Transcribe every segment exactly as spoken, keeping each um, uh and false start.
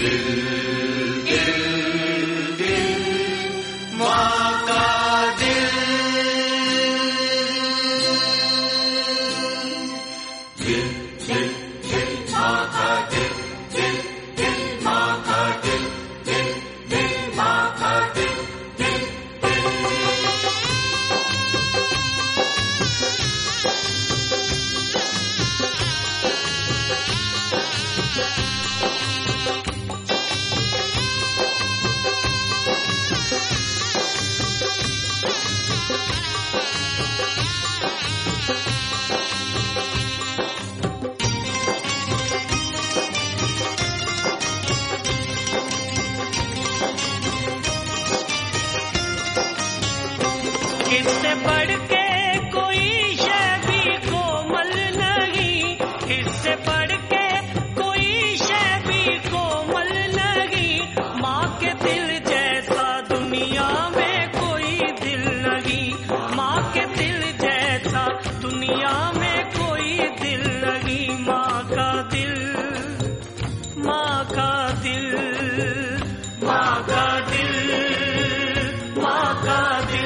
इससे बढ़ के कोई शय भी कोमल नहीं, इससे बढ़ के कोई शय भी कोमल नहीं। माँ के दिल जैसा दुनिया में कोई दिल नहीं, माँ के दिल जैसा दुनिया में कोई दिल नहीं। माँ का दिल, माँ का दिल, माँ का दिल, माँ का दिल।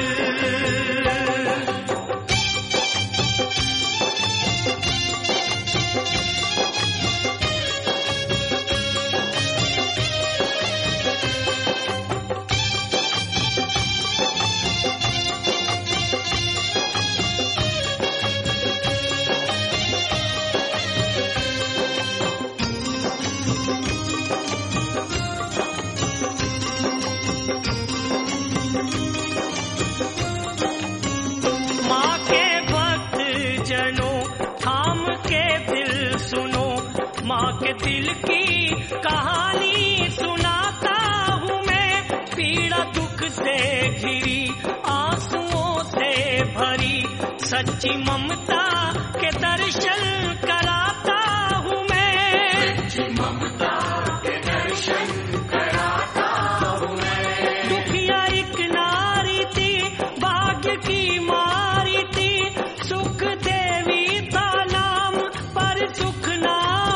माँ के दिल की कहानी सुनाता हूँ मैं, पीड़ा दुख से घिरी आंसुओं से भरी, सच्ची ममता के दर्शन कराता हूँ मैं, सच्ची ममता के दर्शन कराता हूँ मैं। दुखिया एक नारी थी, भाग्य की मारी थी, सुख देवी था नाम पर सुख ना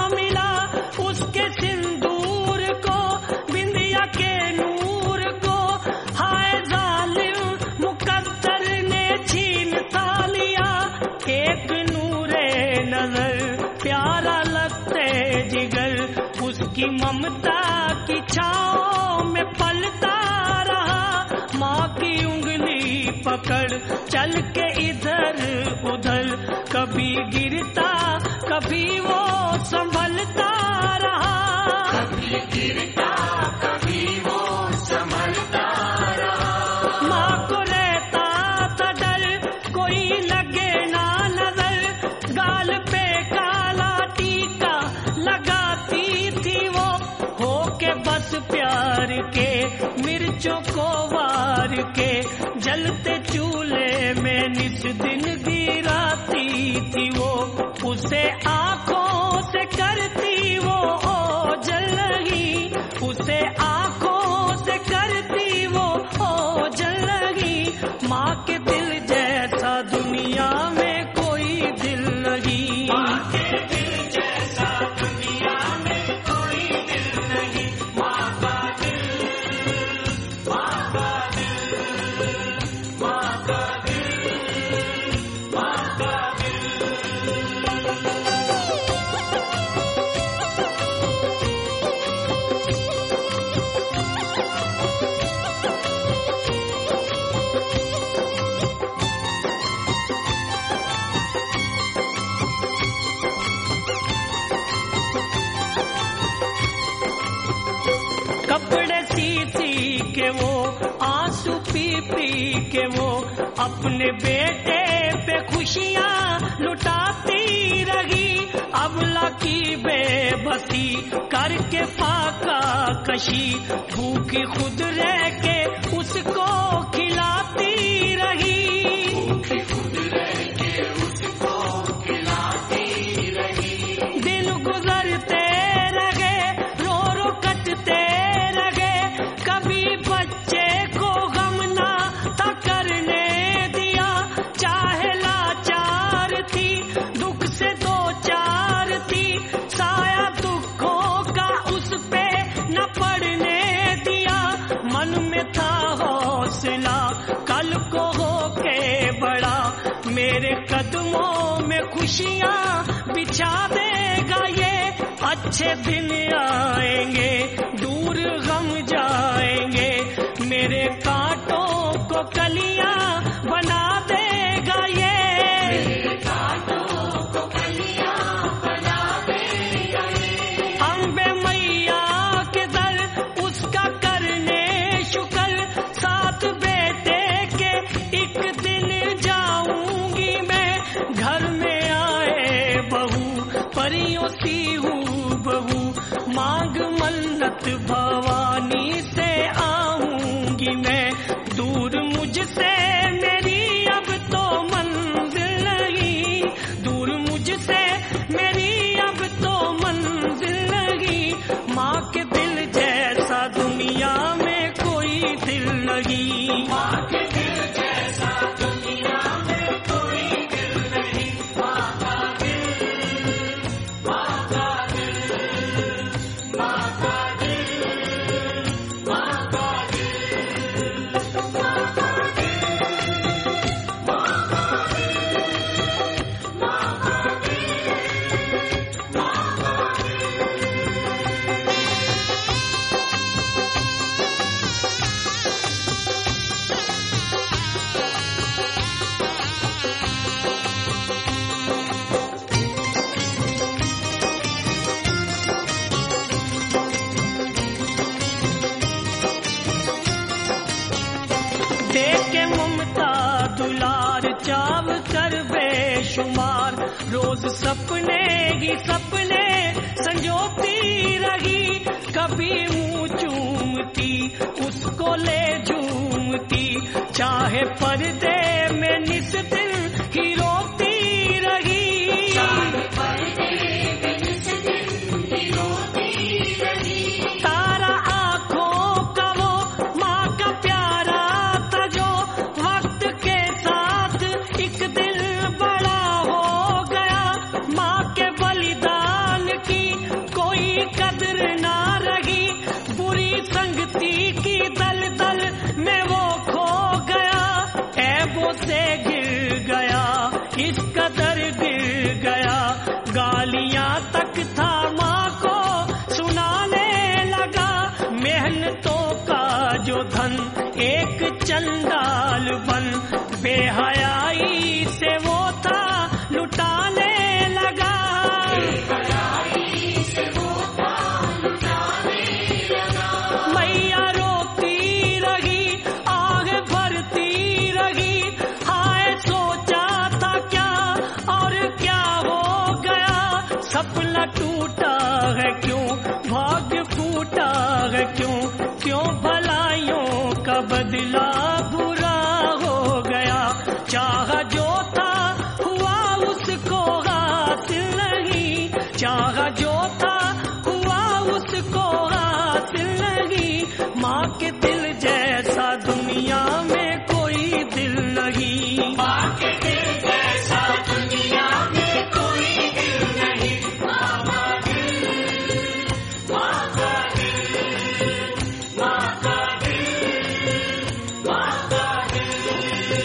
उसके सिंदूर को, बिंदिया के नूर को, हाय जालिम मुकद्दर ने छीन सा लिया। एक नूरे नजर प्यारा लगते जिगर, उसकी ममता की छाँव में पलता रहा। माँ की उंगली पकड़ चल के इधर उधर, कभी गिरता कभी वो संभलता रहा, कभी गिरता कभी वो संभलता रहा। माँ को रहता था डर कोई लगे ना नजर, गाल पे काला टीका लगाती थी वो, होके बस प्यार के मिर्चों को वार के, जलते चूल्हे में निस दिन गिराती थी वो, उसे आंखों से करती वो ओझल लगी, उसे आंखों से करती वो ओझल लगी। माँ के दिल जैसा दुनिया में कोई दिल नहीं, माँ के दिल जैसा दुनिया में कोई दिल नहीं। माँ का दिल, माँ का दिल, माँ का दिल, माँ का दिल। कपड़े सी सी के वो, आंसू पी पी के वो, अपने बेटे पे खुशियाँ लुटाती रही। अबला की बेबसी करके फाका कशी, भूखी खुद रह के उसको खिलाती रही, भूखी खुद रह के उसको खिलाती रही। दिन गुजरते रहे, रो रो कटते रहे, कभी बच्चे को गम ना था करने दिया। चाहे लाचार थी, दुख से दो चार थी, साया दुखों का उस पे न पड़ने दिया, मन में था हौसला कल को होके बड़ा, मेरे कदमों में खुशियां बिछा देगा ये, अच्छे दिन आएंगे दूर गम जाएंगे, मेरे कांटों को कलियां बना देगा ये, मेरे कांटों को कलियां बना देगा ये। अम्बे मैया के दर उसका करने शुक्र, साथ बेटे के एक दिन जाऊंगी मैं, घर में आए बहू परियों सी हूँ बहू, मांग मन्नत भवानी से आऊंगी मैं, दूर मुझसे मेरी अब तो मंजिल नहीं, दूर मुझसे मेरी अब तो मंजिल नहीं, माँ के दिल जैसा दुनिया में कोई दिल नहीं, माँ के दिल जैसा दुनिया में कोई दिल नहीं, माँ का दिल, माँ का दिल, माँ का दिल, माँ का दिल, माँ का दिल, माँ का दिल, माँ का दिल, माँ का देके ममता दुलार चाव कर बेशुमार, रोज सपने ही सपने संजोती रही, कभी मुँह चूमती उसको ले झूमती, चाहे पर्दे में निस दिन ही रोती रही, चाहे पर्दे में निस दिन ही रोती रही, तारा आँखों का वो माँ का प्यारा था जो वक्त के साथ एक दिल बड़ा हो गया, माँ के बलिदान की कोई कदर ना रही, बुरी संगति की दल दल में वो खो गया, ऐबों से गिर गया इस कदर गिर गया, गालियां तक था माँ को सुनाने लगा, मेहनतों का जो धन एक चंडाल बन, बेहयाई से वो था लुटाने लगा, बेहयाई से वो था लुटाने लगा, मैया रोती रही आग भरती रही, हाय सोचा था क्या और क्या हो गया, सपना टूटा है क्यों, भाग्य फूटा है क्यों, क्यों भलाइयों का बदला बुरा हो गया, चाहा जो था हुआ उसको हासिल नहीं, चाहा जो था हुआ उसको हासिल नहीं, माँ के दिल जैसा दुनिया में कोई दिल नहीं, माँ के दिल जैसा दुनिया में कोई दिल नहीं, माँ का दिल, माँ का दिल, माँ का दिल, माँ का दिल।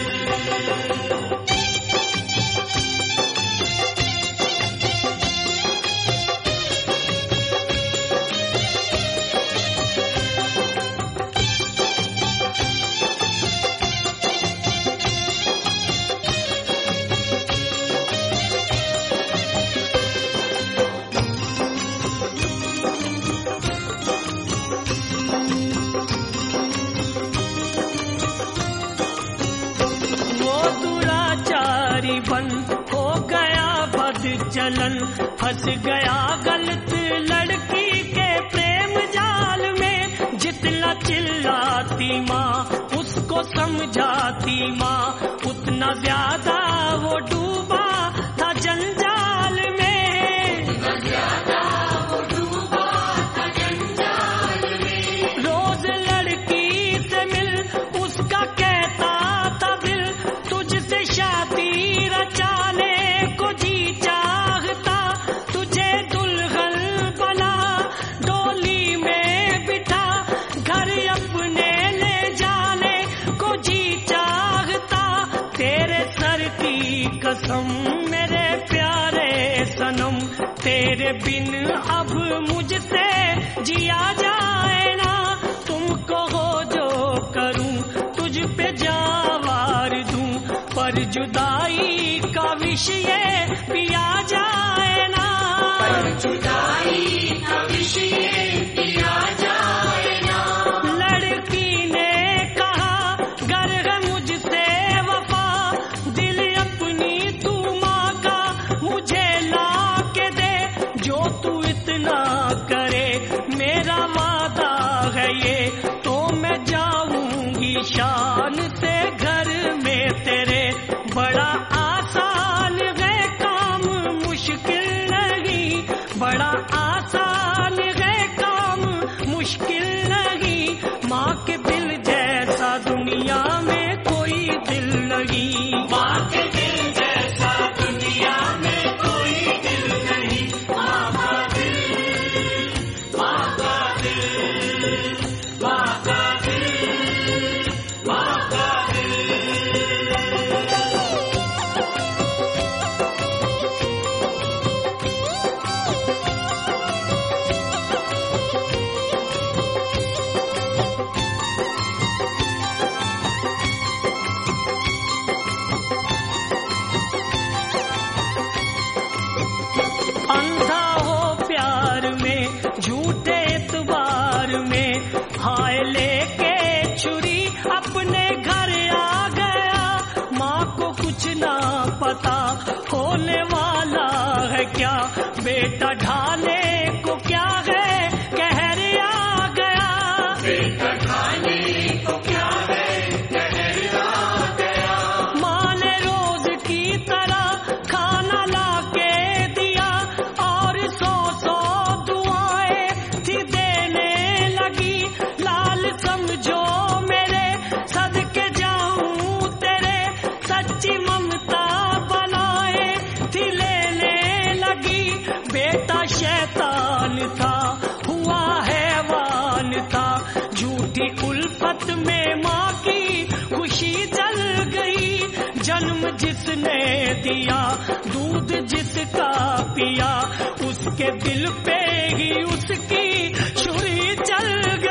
बन हो गया बद चलन, फंस गया गलत लड़की के प्रेम जाल में, जितना चिल्लाती माँ उसको समझाती माँ, उतना ज्यादा वो डूबा था जंजाल में, उतना ज्यादा वो डूबा था जंजाल में, रोज लड़की से मिल उसका कहता था दिल, तुझसे शादी रचाने को जी चाहता, तुझे दुल्हन बना डोली में कसम मेरे प्यारे सनम, तेरे बिन अब मुझसे जिया जाए ना। तुमको हो जो करूं तुझ पे जावार दूं, पर जुदाई का विषय पिया जाए ना। पर जुदाई का विषय पिया जाए ना। लड़की ने कहा गर है मुझसे वफा, दिल अपनी तू माँ का मुझे ला के दे। जो तू इतना करे मेरा वादा है ये, तो मैं जाऊंगी शान से घर में तेरे। बड़ा आसान है काम मुश्किल नहीं, बड़ा आसान है काम मुश्किल नहीं। माँ के दिल जैसा दुनिया में कोई दिल नहीं, माँ के दिल जैसा दुनिया में कोई दिल नहीं। माँ का दिल, माँ का दिल, माँ का दिल, माँ का दिल। अंधा हो प्यार में झूठे एतबार में, हाय लेके छुरी अपने घर आ गया। माँ को कुछ ना पता होने वाला है क्या, बेटा ढाले को क्या है कहर आ गया। बेटा ढाले को क्या है कहर आ गया। माँ ने रोज की तरह खाना ला के दिया, और सौ सौ दुआएं थी देने लगी। लाल समझो मेरे सदके जाऊं तेरे, सच्ची ममता बनाए थी लेने लगी। बेटा शैतान था हुआ हैवान था, झूठी उल्फत में माँ की खुशी जल गई। जन्म जिसने दिया दूध जिसका पिया, उसके दिल पे ही उसकी छुरी चल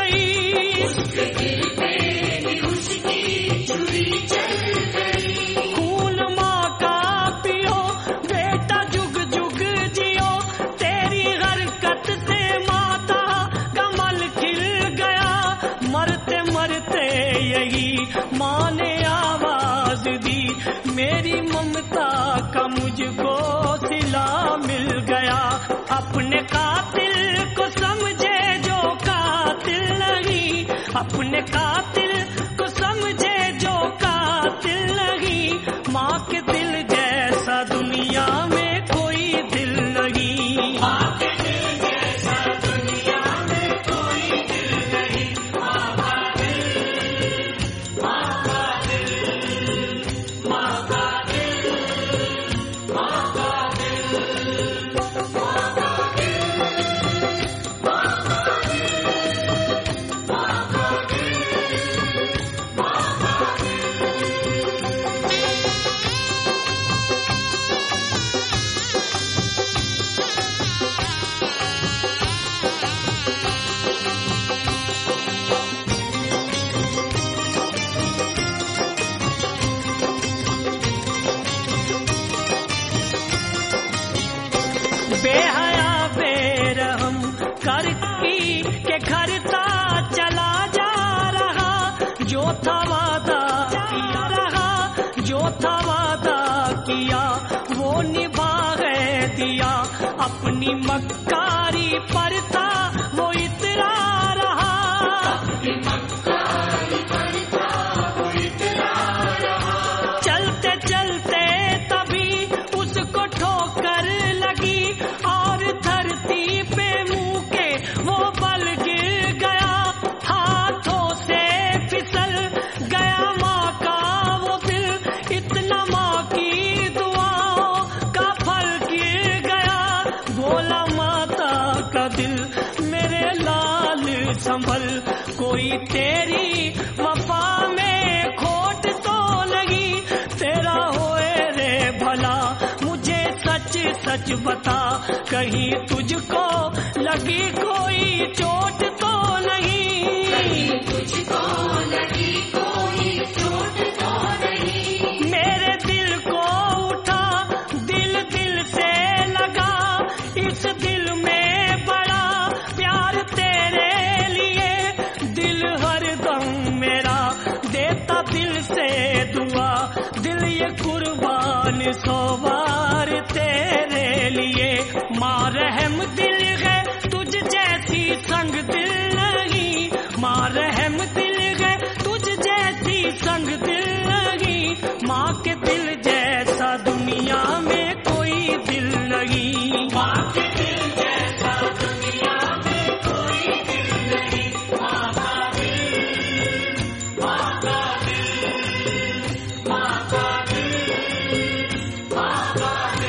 गई। उसके दिल पे ही उसकी छुरी चल गई। खून माँ का पियो बेटा जुग जुग जियो, तेरी हरकत से माता कमल खिल गया। मरते मरते यही माँ ने आवाज दी, मेरी ममता का मुझको सिला मिल गया। अपने कातिल को समझे जो कातिल नहीं, अपने कातिल को समझे जो कातिल नहीं। माँ के दिल जैसा दुनिया में कोई दिल नहीं, माँ के दिल जैसा दुनिया में कोई दिल नहीं। माँ का दिल, माँ का दिल, माँ का दिल, माँ का दिल, माँ का दिल, माँ का दिल, माँ का दिल, माँ का बेहया बेरहम करकी के घर ता चला जा रहा। जो था वादा किया रहा, जो था वादा किया वो निभा है दिया। अपनी मक्कारी पर था वो इतरा रहा, अपनी मक्कारी पर था वो इतरा रहा। चलते चलते तभी उसको ठोकर लगी, और धरती पे मुंह के वो बल गिर गया। हाथों से फिसल गया माँ का वो दिल, इतना माँ की दुआओं का फल गिर गया। बोला माता का दिल मेरे लाल संभल, कोई तेरी वफा में खोट तो नहीं, तेरा होए रे भला सच बता, कहीं तुझको लगी कोई चोट तो नहीं, कहीं तुझको लगी कोई चोट तो नहीं। मेरे दिल को उठा दिल दिल से लगा, इस दिल में बड़ा प्यार तेरे लिए, दिल हरदम मेरा देता दिल से दुआ, दिल ये कुर्बान सौ बार तेरे लिए। माँ रहम दिल है तुझ जैसी संग दिल नहीं, माँ रहम दिल है तुझ जैसी संग दिल नहीं, माँ के दिल जैसा दुनिया में कोई दिल नहीं, माँ के दिल जैसा दुनिया में कोई दिल नहीं। माँ का दिल, माँ का दिल, माँ का दिल, माँ का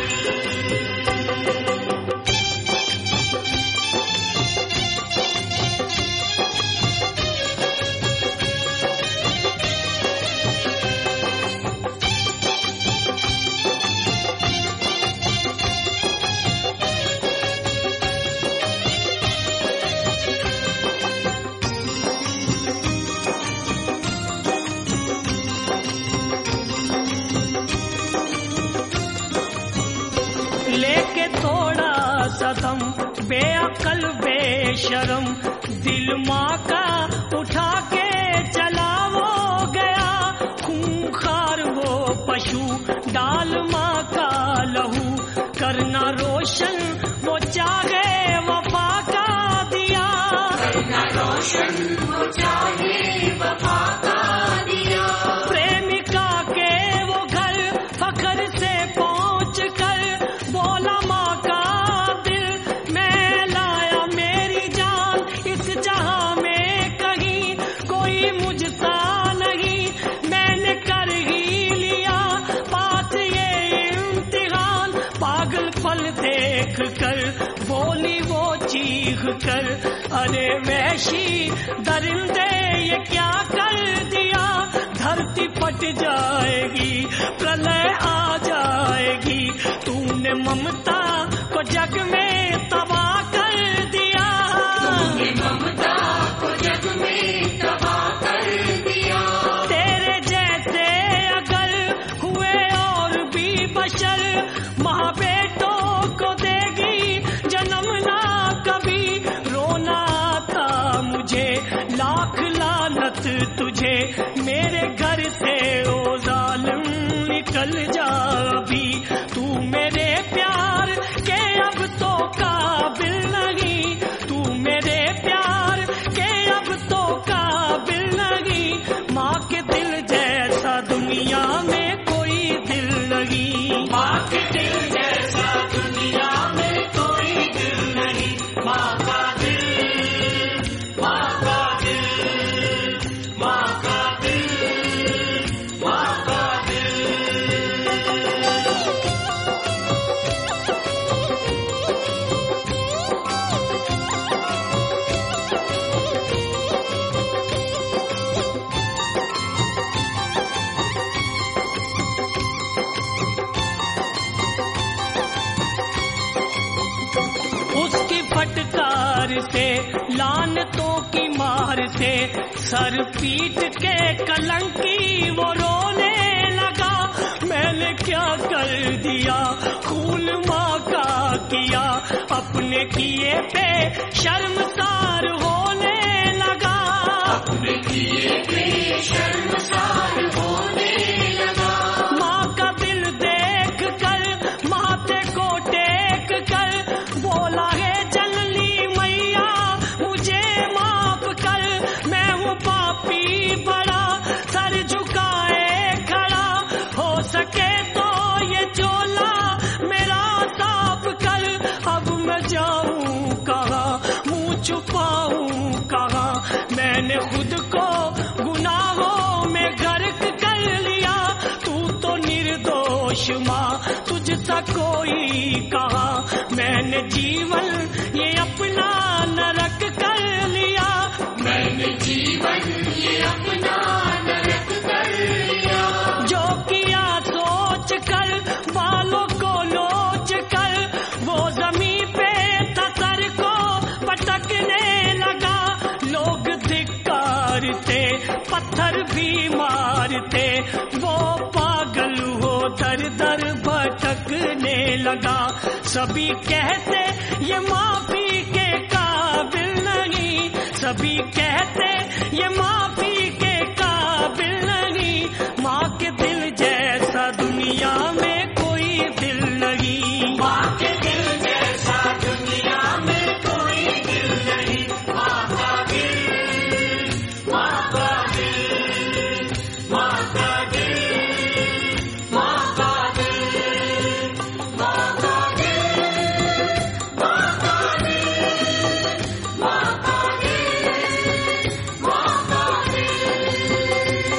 लेके थोड़ा सदम बेअकल बेशरम, दिल माँ का उठा के चला वो गया, खूंखार वो पशु डाल माँ का लहू, करना रोशन वो चाहे वफा का दिया, करना रोशन वो चाहे वफा का दिया। प्रेमिका के वो घर फखर से पहुँच कर बोला माँ का दिल मैं लाया मेरी जान, इस जहां में कहीं कोई मुझसा नहीं, मैंने कर ही लिया पास ये इम्तिहान, पागल पल देख कर बोली वो चीख कर, अरे वैशी दरिंदे ये क्या कर दिया, धरती फट जाएगी प्रलय आ जाएगी, तूने ममता को जग में तबाह कर दिया, तूने ममता को जग में तबाह कर दिया। तेरे जैसे अगर हुए और भी बशर, माँ बेटों को देगी जन्म ना कभी, रोना आता मुझे लाख लानत तुझे, मेरे घर से ओ जालिम निकल जा अभी, तू मेरे प्यार के अब तो काबिल नहीं, तू मेरे प्यार के अब तो काबिल नहीं, माँ के दिल जैसा दुनिया में कोई दिल नहीं, माँ के दिल जैसा दुनिया में कोई दिल नहीं। माँ का दिल, माँ का दिल, माँ का दिल, माँ का दिल। उसकी फटकार से लानतों की मार से सर पीट के कलंकी वो रोने लगा, मैंने क्या कर दिया खून माँ का किया, अपने किए पे शर्मसार होने लगा, अपने किए पे शर्मसार होने लगा। माँ का दिल देख कर माथे को टेक कर बोला है जननी मैया मुझे माफ कर, मैं हूँ पापी बड़ा सर झुकाए खड़ा, हो सके तो ये चोला मेरा साफ कर, अब मैं जाऊँ कहाँ मुँह छुपाऊँ कहाँ, मैंने खुद को गुनाहों में गर्क कर लिया, तू तो निर्दोष माँ तुझसा कोई कहा, मैंने जीवन ये अपना नरक कर लिया, मैंने जीवन ये अपना नरक कर लिया। जो किया सोच कर बालों को नोच कर मारते, पत्थर भी मारते, वो पागल हो दर दर भटकने लगा। सभी कहते ये माफी के काबिल नहीं, सभी कहते ये माफी के काबिल नहीं। माँ के दिल जैसा दुनिया में कोई दिल नहीं, माँ के दिल जैसा दुनिया में कोई दिल नहीं। माँ का दिल, माँ का दिल, माँ का दिल, माँ का दिल, माँ का दिल, माँ का दिल, माँ का दिल, माँ का दिल।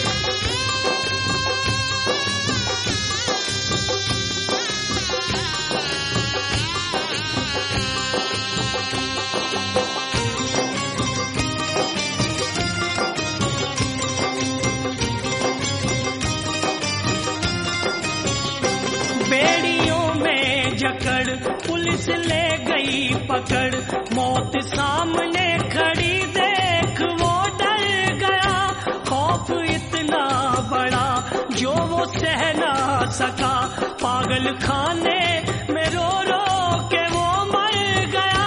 बेड़ियों में जकड़ पुलिस ले गई पकड़, मौत सामने खड़ी देख वो डर गया। खौफ इतना बड़ा जो वो सह ना सका, पागल खाने में रो रो के वो मर गया।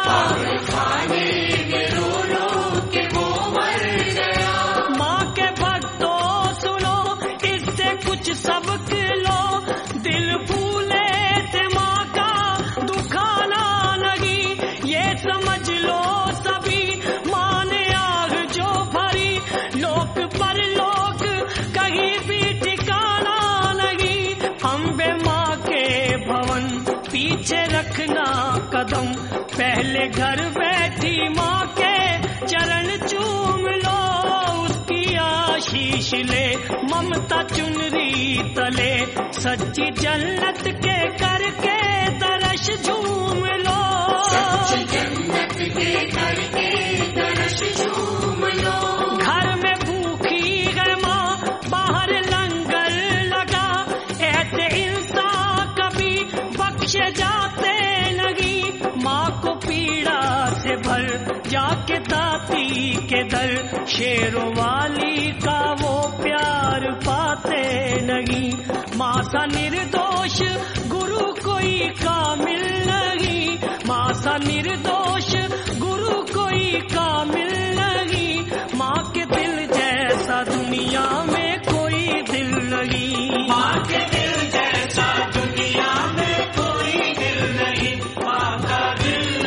खाने में रो रो के वो मर गया। माँ के भक्तों सुनो, इससे कुछ सबक लो। दिल फूले थे माँ का दुखाना नहीं, ये समझ लो सभी माँ ने आग जो भरी। लोक पर लोक कहीं भी ठिकाना नहीं, अम्बे माँ के भवन पीछे रखना कदम। पहले घर बैठी माँ के चरण चूम लो, उसकी आशीष ले ममता चुनरी तले। सच्ची जन्नत के करके दरश झूम लो, सच्ची जन्नत के करके दरश झूम लो। घर में भूखी है माँ, बाहर लंगर लगा। ऐसे इंसान कभी बख्शे जाते नहीं, माँ को पीड़ा से भर जाके दाती के दर। शेरों वाली का वो प्यार पाते नहीं, माँ सा निर्दोष गुरु कोई कामिल नहीं। माँ सा निर्दोष गुरु कोई कामिल नहीं, माँ के दिल जैसा दुनिया में कोई दिल नहीं। माँ के दिल जैसा दुनिया में कोई दिल नहीं। माँ का दिल,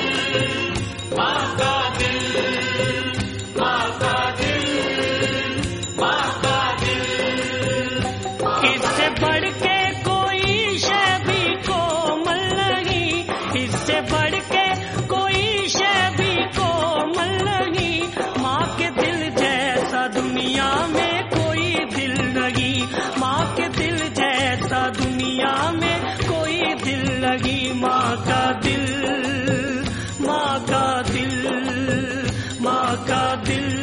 माँ का दिल, माँ का दिल, माँ का दिल। इससे बढ़ के कोई शय भी कोमल नहीं, इससे बढ़ के कोई शय भी कोमल नहीं। माँ के दिल जैसा दुनिया में कोई दिल नहीं, माँ के दिल जैसा दुनिया में कोई दिल नहीं। माँ का दिल, माँ का दिल, माँ का दिल।